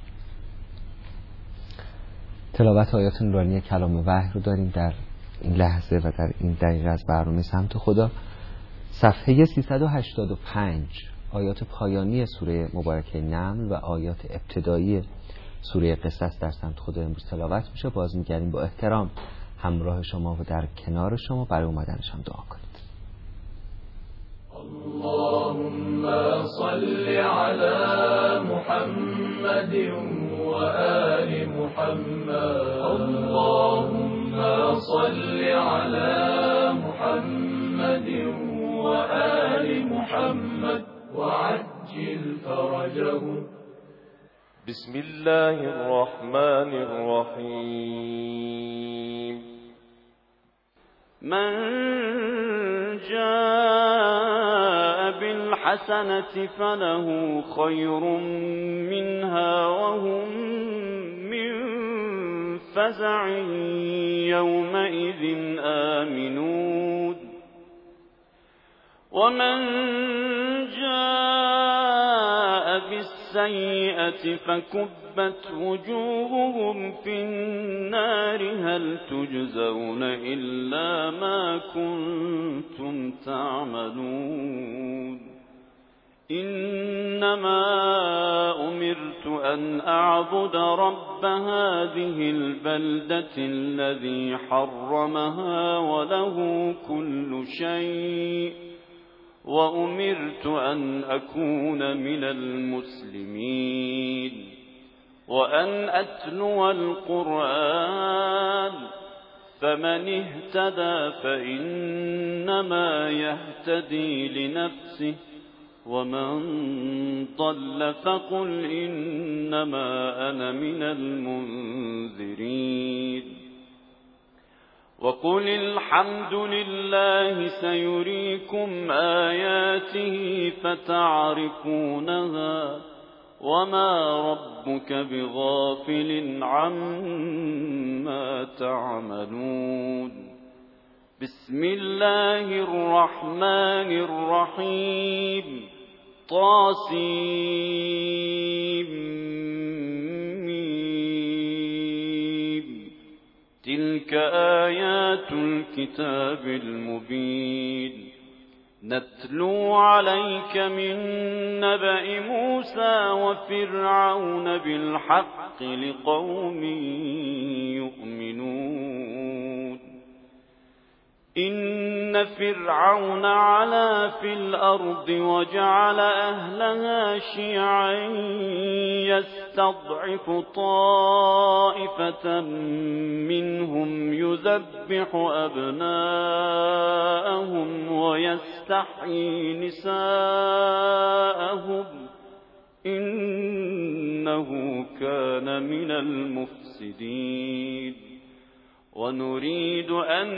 تلاوت آیات نورانی کلام وحی رو داریم در این لحظه و در این دقیقه از برنامه سمت خدا. صفحه سیصد و هشتاد و پنج آیات پایانی سوره مبارکه نمل و آیات ابتدایی سوره قصص در سمت خدا امروز تلاوت میشه. باز میگردیم با احترام همراه شما و در کنار شما برای اومدنش هم دعا کنید. اللهم صل على محمد و آل محمد. اللهم صل على محمد و آل محمد وعجل فرجهم. بسم الله الرحمن الرحیم. من جاء بالحسنة فله خير منها وهم من فزع يومئذ آمنون. ومن جاء بالسيئة فكبت وجوههم في النار هل تجزون إلا ما كنتم تعملون. إن إنما أمرت أن أعبد رب هذه البلدة الذي حرمها وله كل شيء وأمرت أن أكون من المسلمين وأن أتلو القرآن فمن اهتدى فإنما يهتدي لنفسه ومن ضل فقل إنما أنا من المنذرين وقل الحمد لله سيريكم آياته فتعرفونها وما ربك بغافل عما تعملون بسم الله الرحمن الرحيم طاسيم تلك آيات الكتاب المبين نتلو عليك من نبأ موسى وفرعون بالحق لقوم يؤمنون إن فرعون علا في الأرض وجعل أهلها شيعا يستضعف طائفة منهم يذبح أبناءهم ويستحيي نساءهم إنه كان من المفسدين ونريد أن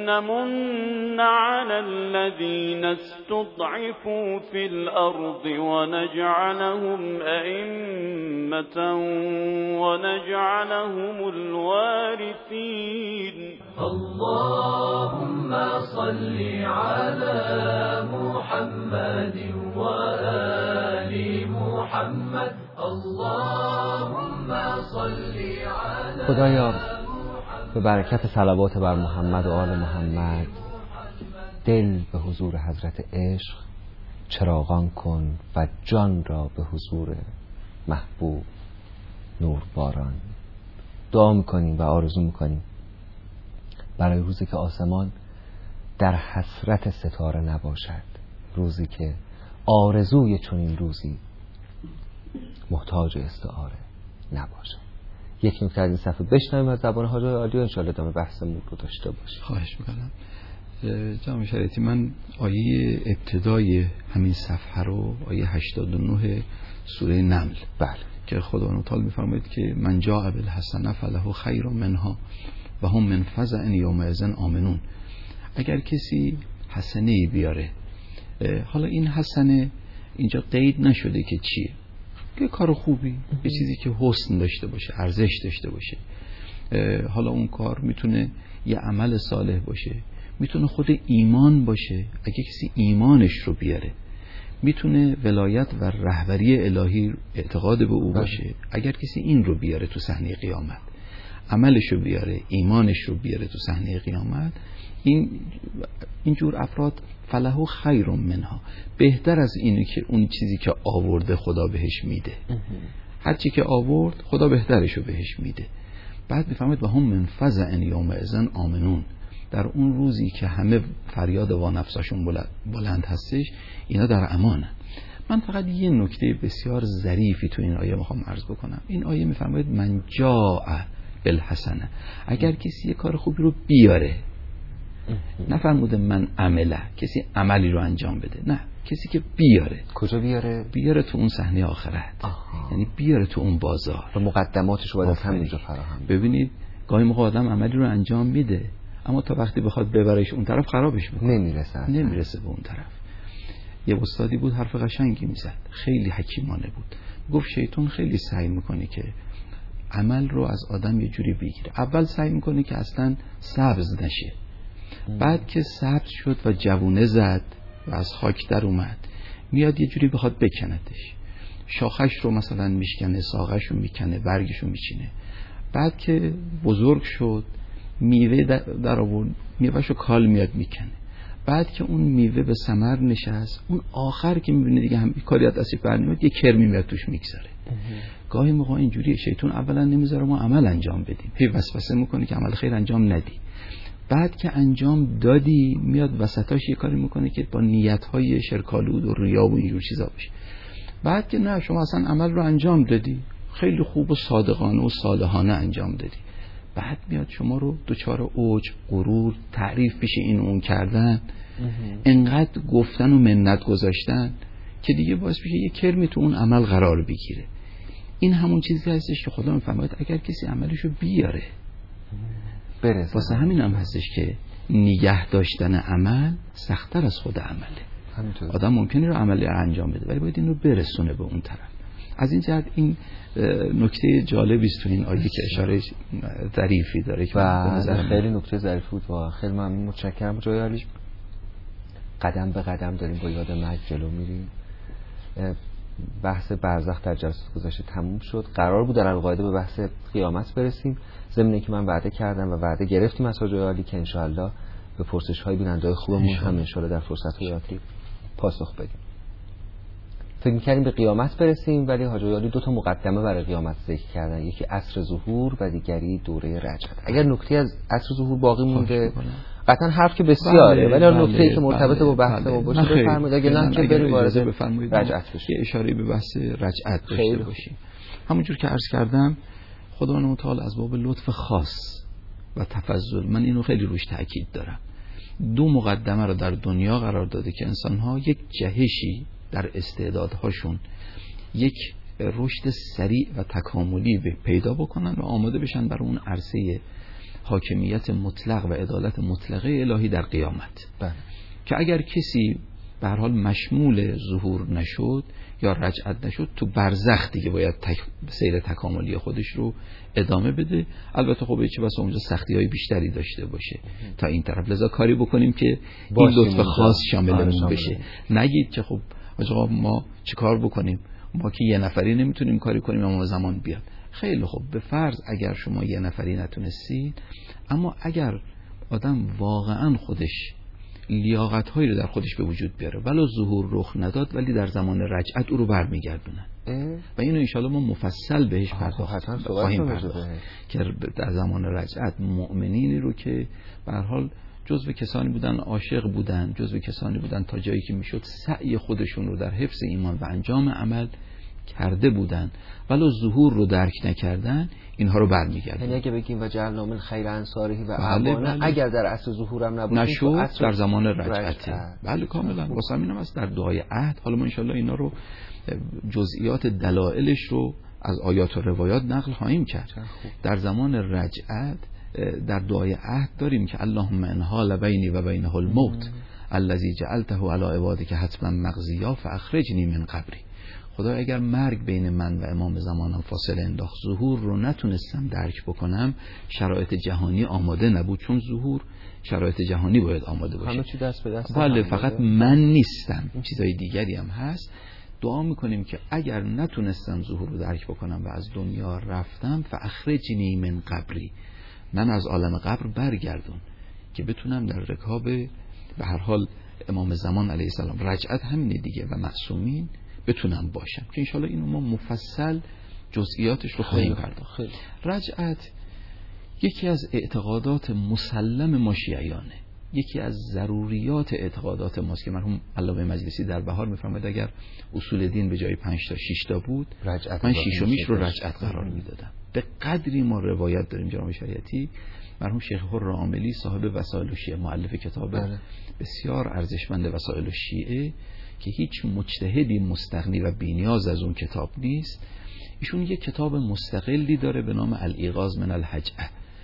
نمن على الذين استضعفوا في الأرض ونجعلهم أئمة ونجعلهم الوارثين اللهم صل على محمد وآل محمد اللهم صل على خدایا به برکت صلوات بر محمد و آل محمد دل به حضور حضرت عشق چراغان کن و جان را به حضور محبوب نور باران. دعا میکنیم و آرزو میکنیم برای روزی که آسمان در حسرت ستاره نباشد، روزی که آرزوی چنین روزی محتاج استعاره نباشد. یک نکته از این صفحه بشنویم از زبان حاج عالی و انشاءالله ادامه بحثمون رو داشته باشیم. خواهش میکنم. جناب شریعتی، من آیه ابتدای همین صفحه رو، آیه هشتاد و نه سوره نمل، بله، که خداوند تعالی میفرماید که من جاء بالحسنه فله خیر منها و هم من فزع یومئذ آمنون. اگر کسی حسنه بیاره، حالا این حسنه اینجا قید نشده که چیه، یه کار خوبی، یه چیزی که حسن داشته باشه، ارزش داشته باشه. حالا اون کار میتونه یه عمل صالح باشه، میتونه خود ایمان باشه اگه کسی ایمانش رو بیاره، میتونه ولایت و رهبری الهی اعتقاد به او باشه اگر کسی این رو بیاره تو صحنه قیامت، عملش رو بیاره، ایمانش رو بیاره تو صحنه قیامت. این اینجور افراد فلهو خیر منها، بهتر از اینه که اون چیزی که آورده خدا بهش میده، هر چی که آورد خدا بهترش رو بهش میده. بعد میفهمید و هم من فزع یومئذ آمنون، در اون روزی که همه فریاد و نفسشون بلند, بلند هستش، اینا در امانن. من فقط یه نکته بسیار ظریفی تو این آیه میخوام عرض بکنم. این آیه میفرماید من جاء بالحسنه، اگر کسی یه کار خوبی رو بیاره، نفرموده من عمله، کسی عملی رو انجام بده، نه، کسی که بیاره. کجا بیاره؟ بیاره تو اون صحنه آخرت. آها. یعنی بیاره تو اون بازار و مقدماتش رو باید از همینجا فراهم. ببینید گاهی موقع آدم عملی رو انجام میده اما تا وقتی بخواد ببرش اون طرف خرابش میکنه، نمیرسه نمیرسه به اون طرف. یه استادی بود حرف قشنگی میزد، خیلی حکیمانه بود. گفت شیطان خیلی سعی میکنه که عمل رو از آدم یه جوری بگیره. اول سعی میکنه که اصلا سبز نشه، بعد که سبز شد و جوونه زد و از خاک در اومد، میاد یه جوری بخواد بکندش. شاخش رو مثلا میشکنه، ساقش رو میکنه، برگش رو میچینه. بعد که بزرگ شد، میوه در آورد، میوهش رو کال میاد میکنه. بعد که اون میوه به ثمر نشست، اون آخر که میبینه دیگه هم کاری از دستش برنمیاد، یه کرمی میاد توش میگذاره. گاهی موقع اینجوریه، شیطان اولا نمیذاره ما عمل انجام بدیم، هی وسوسه میکنه که عمل خیر انجام ندی. بعد که انجام دادی میاد وسطاش یه کاری میکنه که با نیت‌های شرک‌آلود و ریا و اینجور چیزا بشه. بعد که نه شما اصلا عمل رو انجام دادی، خیلی خوب و صادقانه و صالحانه انجام دادی، بعد میاد شما رو دوچار اوج، غرور، تعریف پیش این اون کردن، انقدر گفتن و منت گذاشتن که دیگه باعث میشه یه کرمی تو اون عمل قرار بگیره. این همون چیزی هستش که خدا میفرماید اگر کسی عملشو بیاره برسه. واسه همین هم هستش که نگه داشتن عمل سخت‌تر از خود عمله. همینطور. آدم ممکنه رو عملی انجام بده ولی باید این رو برسونه به اون طرف. از این جهت این نکته جالبی است تو این آیه که اشاره ظریفی داره که و خیلی نکته ظریفی بود و خیلی ممنون، متشکرم جای علی. قدم به قدم داریم با یاد مرگ جلو میریم. بحث برزخ در جلسات گذشته تموم شد، قرار بود در القاعده به بحث قیامت برسیم، ضمن اینکه من وعده کردم و وعده گرفتیم از حاج علی که انشاءالله به پرسش های بیننده‌های خوبمون هم انشاءالله در فرصت‌های آتی پاسخ بدیم. فکر می‌کردیم به قیامت برسیم ولی حاج علی دو تا مقدمه برای قیامت ذکر کردن، یکی عصر ظهور و دیگری دوره رجعت. اگر نکته از عصر ظهور باقی مونده قطعا حرف که بسیاره ولی بله، نکته‌ای که مرتبط با بحث ما باشه بفرمایید، اگه نه که بریم وارد رجعت بشیم. یه اشاره به بحث رجعت داشته باشیم. همونجور که عرض کردم خداوند متعال از باب لطف خاص و تفضل من اینو خیلی روش تاکید دارم، دو مقدمه رو در دنیا قرار داده که انسان‌ها یک جهشی در استعدادهاشون، یک رشد سریع و تکاملی پیدا بکنن و آماده بشن برای اون عرصه حاکمیت مطلق و عدالت مطلقه الهی در قیامت. بله. که اگر کسی به هر حال مشمول ظهور نشد یا رجعت نشد تو برزخ دیگه باید تک... سیر تکاملی خودش رو ادامه بده. البته خب چه بسا اونجا سختی‌های بیشتری داشته باشه تا این طرف، لذا کاری بکنیم که این لطف خاص شاملمون بشه. نگید که خب آقا ما چه کار بکنیم، ما که یه نفری نمیتونیم کاری کنیم اما زمان بیاد. خیلی خوب، به فرض اگر شما یه نفری نتونستید، اما اگر آدم واقعا خودش لیاقت‌هایی رو در خودش به وجود بیاره ولو ظهور رخ نداد ولی در زمان رجعت او رو برمیگردونن و اینو انشالله ما مفصل بهش پرداختیم خواهیم پرداخت که در زمان رجعت مؤمنینی رو که به هر حال جزو کسانی بودن عاشق بودن، جزو کسانی بودن تا جایی که میشد سعی خودشون رو در حفظ ایمان و انجام عمل کرده بودن ولو ظهور رو درک نکردن، اینها رو برمیگردن. یعنی اگه بگیم و جعلنا من خیر انصاره و اعوانه، اگر در عصر ظهورم نبود نشد در زمان رجعت. بله کاملا. واسه همینم است در دعای عهد، حالا ما ان شاءالله اینا رو جزئیات دلایلش رو از آیات و روایات نقل خواهیم کرد. در زمان رجعت در دعای عهد داریم که اللهم انحال بینی و بینه الموت الذی جعلته علی عبادک حتما مقضیا فاخرجنی من قبری. خدا اگر مرگ بین من و امام زمانم فاصله انداخت، ظهور رو نتونستم درک بکنم، شرایط جهانی آماده نبود، چون ظهور شرایط جهانی باید آماده باشه. همه چی دست به دست. بله، فقط من نیستم، این چیزای دیگری هم هست. دعا میکنیم که اگر نتونستم ظهور رو درک بکنم و از دنیا رفتم، فاخرجنی من قبری، من از عالم قبر برگردون که بتونم در رکاب به هر حال امام زمان علیه السلام، رجعت همینه دیگه، و معصومین بتونم باشم که انشالله اینو ما مفصل جزئیاتش رو خواهیم پرداخت. رجعت یکی از اعتقادات مسلم ما شیعیانه، یکی از ضروریات اعتقادات ماست که مرحوم علامه مجلسی در بهار میفرماید اگر اصول دین به جای پنج تا شش تا بود، من ششمیش رو رجعت قرار میدادم. به قدری ما روایت داریم جناب شریعتی، مرحوم شیخ حر عاملی صاحب وسائل الشیعه، مؤلف کتاب بله. بسیار ارزشمند وسائل الشیعه که هیچ مجتهدی مستغنی و بی‌نیاز از اون کتاب نیست، ایشون یک کتاب مستقلی داره به نام الایغاظ من الهجعه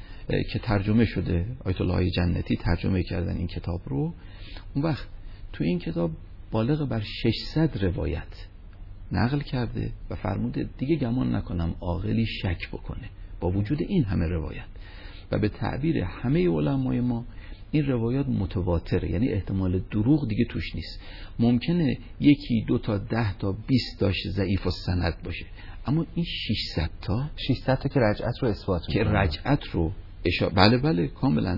که ترجمه شده، آیت الله جنتی ترجمه کردن این کتاب رو. اون وقت تو این کتاب بالغ بر ششصد روایت نقل کرده و فرموده دیگه گمان نکنم عاقلی شک بکنه با وجود این همه روایت، و به تعبیر همه علمای ما این روایات متواتره، یعنی احتمال دروغ دیگه توش نیست. ممکنه یکی دو تا ده تا بیست تاش ضعیف و سند باشه، اما این ششصد تا ششصد تا که رجعت رو اثبات که رجعت رو اشا... بله بله کاملا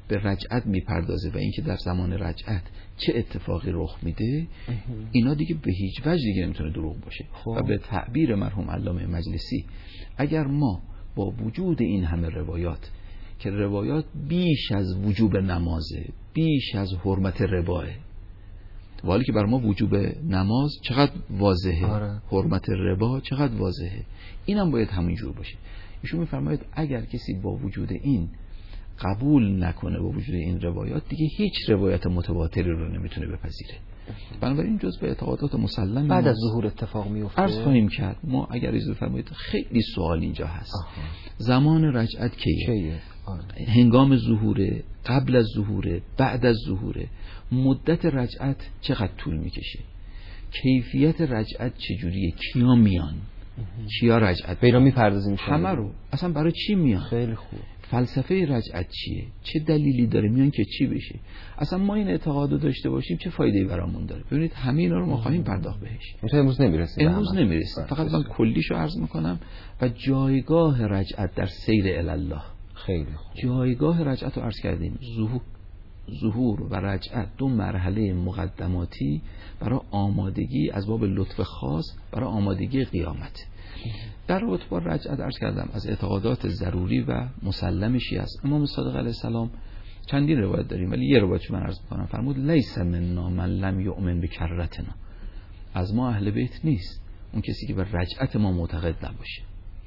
به رجعت میپردازه و اینکه در زمان رجعت چه اتفاقی رخ میده، اینا دیگه به هیچ وجه دیگه نمیتونه دروغ باشه. خب. و به تعبیر مرحوم علامه مجلسی، اگر ما با وجود این همه روایات که روایات بیش از وجوب نمازه، بیش از حرمت رباه، ولی که بر ما وجوب نماز چقدر واضحه، آره. حرمت ربا چقدر واضحه، اینم باید همینجور باشه. ایشون میفرماید اگر کسی با وجود این قبول نکنه، با وجود این روایات، دیگه هیچ روایت متواتری رو نمیتونه بپذیره. بنابراین جزء اعتقادات مسلم بعد از ظهور اتفاق میفته. عرض خواهیم کرد ما اگر اجازه فرمایید خیلی سوال اینجا هست. آها. زمان رجعت کیه؟ کیه؟ هنگام ظهوره، قبل از ظهوره، بعد از ظهوره، مدت رجعت چقدر طول میکشه، کیفیت رجعت چجوریه، کیا میان، کیا رجعت بیرا میپردازیم همه رو، اصلا برای چی میان، خیلی خوب، فلسفه رجعت چیه، چه دلیلی داره میان که چی بشه، اصلا ما این اعتقادو داشته باشیم چه فایده‌ای برامون داره. ببینید همه اینا رو ما خواهیم پرداخت بهش. امروز نمیرسیم، امروز نمیرسیم، فقط من کلیشو عرض میکنم. و جایگاه رجعت در سیر الی الله، خیلی خوب، جایگاه رجعت رو عرض کردیم. ظهور ظهور و رجعت دو مرحله مقدماتی برای آمادگی از باب لطف خاص برای آمادگی قیامت. در رابطه با رجعت عرض کردم از اعتقادات ضروری و مسلمشی است. امام صادق علیه السلام چندین روایت داریم ولی یه روایت من عرض می‌کنم، فرمود لیس منا من لم یؤمن بکرتنا، از ما اهل بیت نیست اون کسی که به رجعت ما معتقد نباشه.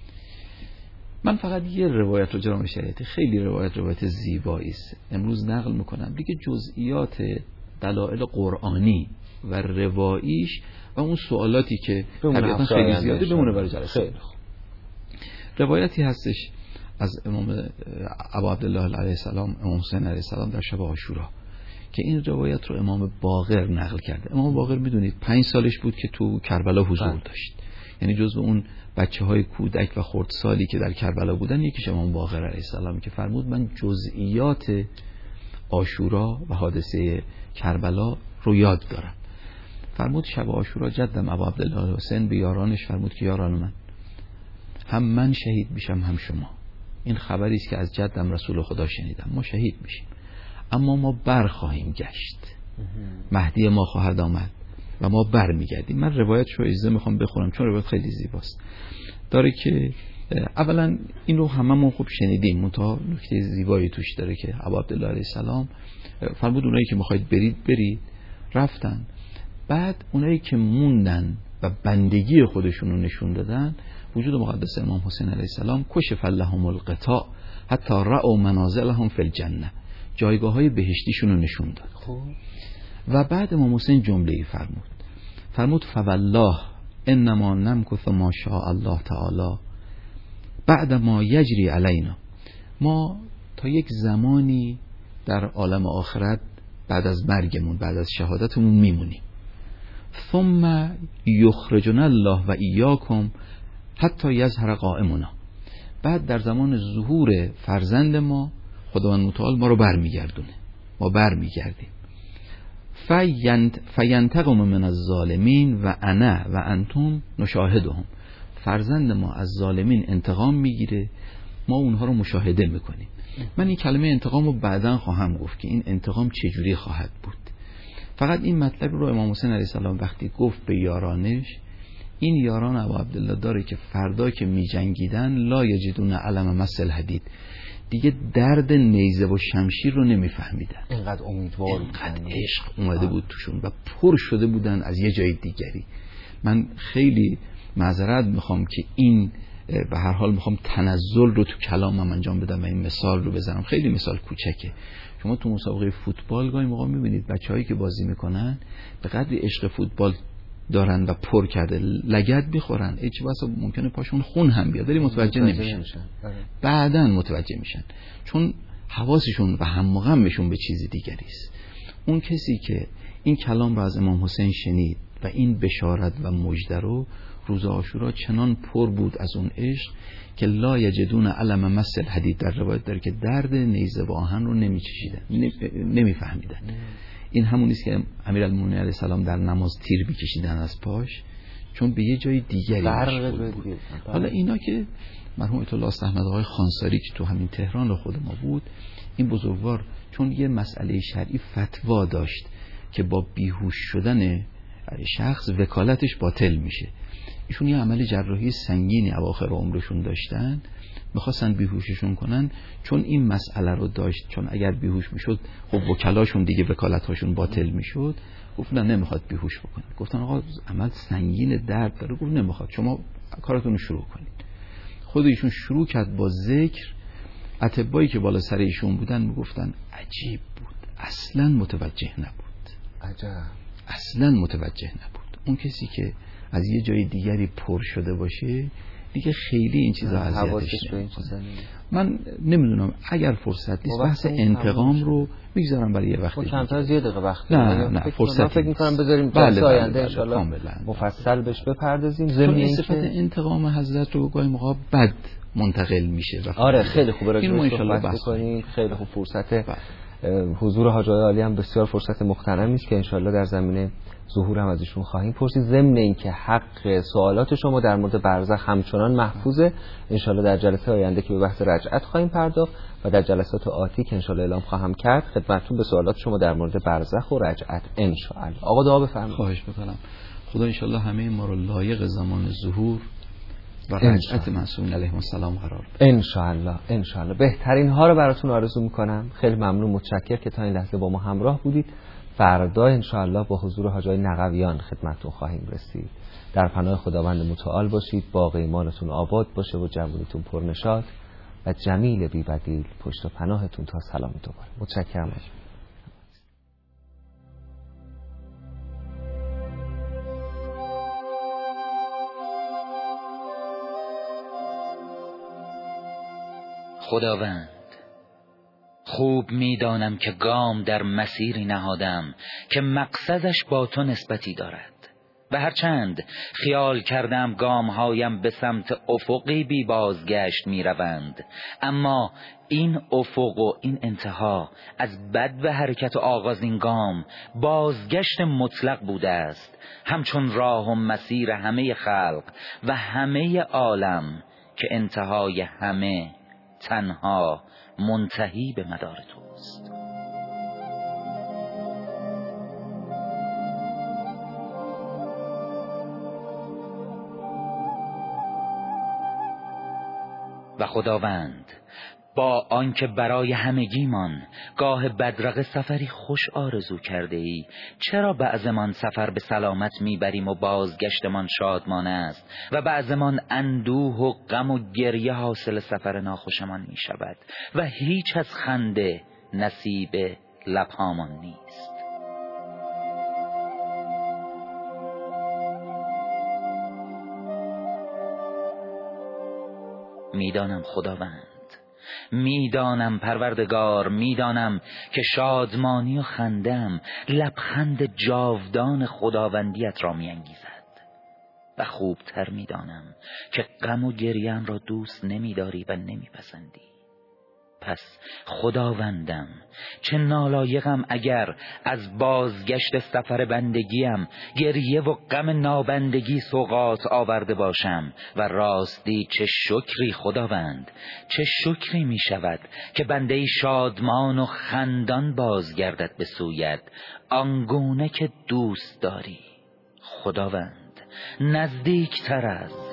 من فقط یه روایت رو جناب شریعتی، خیلی روایت روایت زیبایی است، امروز نقل میکنم دیگه، جزئیات دلایل قرآنی و رواییش و اون سوالاتی که طبیعتا خیلی زیاده بمونه برای جلسه. روایتی هستش از امام ابا عبدالله علیه السلام، امام حسین علیه السلام در شب عاشورا، که این روایت رو امام باقر نقل کرده. امام باقر میدونید پنج سالش بود که تو کربلا حضور داشت، یعنی جزو اون بچه های کودک و خردسالی که در کربلا بودن یکیش امام باقر علیه السلام، که فرمود من جزئیات عاشورا و حادثه کربلا رو یاد دارم. فرمود شب عاشورا جدم ابا عبدالله حسین به یارانش فرمود که یاران من، هم من شهید میشم هم شما. این خبری است که از جدم رسول خدا شنیدم، ما شهید میشیم اما ما بر خواهیم گشت، مهدی ما خواهد آمد و ما بر میگردیم. من روایت رو اجازه میخوام بخونم چون روایت خیلی زیباست. داره که اولا این رو هممون خوب شنیدیم، منتها نکته زیبایی توش داره که ابا عبدالله علیه السلام فرمود اونایی که میخواید برید برید، رفتن. بعد اونایی که موندن و بندگی خودشون رو نشون دادن، وجود مقدس امام حسین علیه السلام کشف لهم الغطاء حتی رأوا منازلهم فی الجنه، جایگاه های بهشتیشون رو نشون داد. خوب. و بعد امام حسین جمله ای فرمود، فرمود فوالله انما نمکث ما شاء الله تعالی بعد ما یجری علینا، ما تا یک زمانی در عالم آخرت بعد از مرگمون، بعد از شهادتمون میمونیم. ثم یخرجنا الله و ایاکم حتی یظهر قائمنا، بعد در زمان ظهور فرزند ما خداوند متعال ما رو برمیگردونه، ما برمیگردیم. فینتقم من الظالمین و انا و انتم نشاهدهم، فرزند ما از ظالمین انتقام میگیره، ما اونها رو مشاهده میکنیم. من این کلمه انتقام رو بعداً خواهم گفت که این انتقام چجوری خواهد بود. فقط این مطلب رو امام حسین علیه السلام وقتی گفت به یارانش، این یاران ابو عبدالله داره که فردا که می جنگیدن لا یجدون علم مسل حدید، دیگه درد نیزه و شمشیر رو نمی فهمیدن، اینقدر امیدوار، اینقدر عشق اومده بود توشون و پر شده بودن از یه جای دیگری. من خیلی معذرت میخوام که این به هر حال میخوام تنزل رو تو کلامم انجام بدم و این مثال رو بزنم، خیلی مثال کوچکه. شما تو مسابقه فوتبال گاهی موقع میبینید بچه‌هایی که بازی میکنن به قدری عشق فوتبال دارن و پر کرده لگد میخورن، هیچ واسه ممکنه پاشون خون هم بیاد ولی متوجه نمیشن، بعداً متوجه میشن چون حواسشون و هم و غمشون به چیز دیگری است. اون کسی که این کلام رو از امام حسین شنید و این بشارت و مژده رو روز عاشورا چنان پر بود از اون عشق که لا یجدون علم مسل حدید، در روایت داره که درد نیزه و آهن رو نمیچشیدن، نمیفهمیدن. این همون است که امیرالمومنین علیه السلام در نماز تیر میکشیدن از پاش، چون به یه جای دیگری مشغول بود. حالا اینا که مرحوم آیت الله احمد آقای خانساری که تو همین تهران خود ما بود، این بزرگوار چون یه مسئله شرعی فتوا داشت که با بیهوش شدن شخص وکالتش باطل میشه، ایشون یه عمل جراحی سنگینی اواخر عمرشون داشتن، میخواستن بیهوششون کنن، چون این مسئله رو داشت، چون اگر بیهوش میشد خب وکلاشون دیگه وکالتاشون باطل میشد، گفتن نمیخواد بیهوش بکنن. گفتن آقا عمل سنگین درد داره. گفت نمیخواد، شما کارتون رو شروع کنید. خود ایشون شروع کرد با ذکر. اطبایی که بالا سر ایشون بودن میگفتن عجیب بود، اصلا متوجه نبود. عجب. اصلا متوجه نبود. اون کسی که از یه جای دیگری پر شده باشه دیگه خیلی این چیزا اذیتش نمیکنه. من نمیدونم اگر فرصت نیست بحث انتقام رو میگذارم برای یه وقتی. کمتر از یه دقیقه وقت. نه نه فرصت. من فکر می‌کنم بذاریم جلسه آینده ان شاءالله مفصل بهش بپردازیم. ضمن این صفت انتقام حضرت رو گاهی موقع بد منتقل میشه. آره خیلی خوبه راجعش صحبت بکنیم. خیلی خوب فرصت حضور حاج آقای عالی هم بسیار فرصت مغتنمی است که ان شاءالله در زمینه ظهور هم از ایشون خواهیم پرسید. ضمن اینکه حق سوالات شما در مورد برزخ همچنان محفوظه، ان شاءالله در جلسه آینده که به بحث رجعت خواهیم پرداخت و در جلسات آتی که ان شاءالله اعلام خواهم کرد خدمتتون به سوالات شما در مورد برزخ و رجعت ان شاءالله. آقا دعا بفرمایید. خواهش می‌کنم. خدا ان شاءالله همه ما رو لایق زمان ظهور و رجعت معصومین علیهم السلام قرار بده. ان شاءالله ان شاءالله. بهترین ها رو براتون آرزو می‌کنم. خیلی ممنون، متشکرم که تا این لحظه با ما همراه بودید. فردا انشاءالله با حضور حاجای نقویان خدمتتون خواهیم رسید. در پناه خداوند متعال باشید، باغ ایمانتون آباد باشه و جوونیتون پرنشاط و جمیل بی بدیل پشت و پناهتون تا سلام دوباره. متشکرم. خداوند، خوب میدانم که گام در مسیری نهادم که مقصدش با تو نسبتی دارد و هرچند خیال کردم گامهایم به سمت افقی بی بازگشت می روند، اما این افق و این انتها از بد و حرکت و آغاز این گام بازگشت مطلق بوده است، همچون راه و مسیر همه خلق و همه عالم که انتهای همه تنها منتهی به مدار توست. و خداوند، با آنکه برای همگیمان گاه بدرقه سفری خوش آرزو کرده ای، چرا بعضمان سفر به سلامت میبریم و بازگشتمان شادمان است و بعضمان اندوه و غم و گریه حاصل سفر ناخوشمان میشود و هیچ از خنده نصیب لبهامان نیست. میدانم خداوند، میدانم پروردگار، میدانم که شادمانی و خندم لبخند جاودان خداوندیت را میانگیزد و خوبتر میدانم که غم و گریم را دوست نمیداری و نمیپسندی. پس خداوندم، چه نالایقم اگر از بازگشت سفر بندگیم گریه و غم نابندگی سوغات آورده باشم و راستی چه شکری خداوند، چه شکری می شود که بنده شادمان و خندان بازگردد به سویت آنگونه که دوست داری. خداوند، نزدیکتر از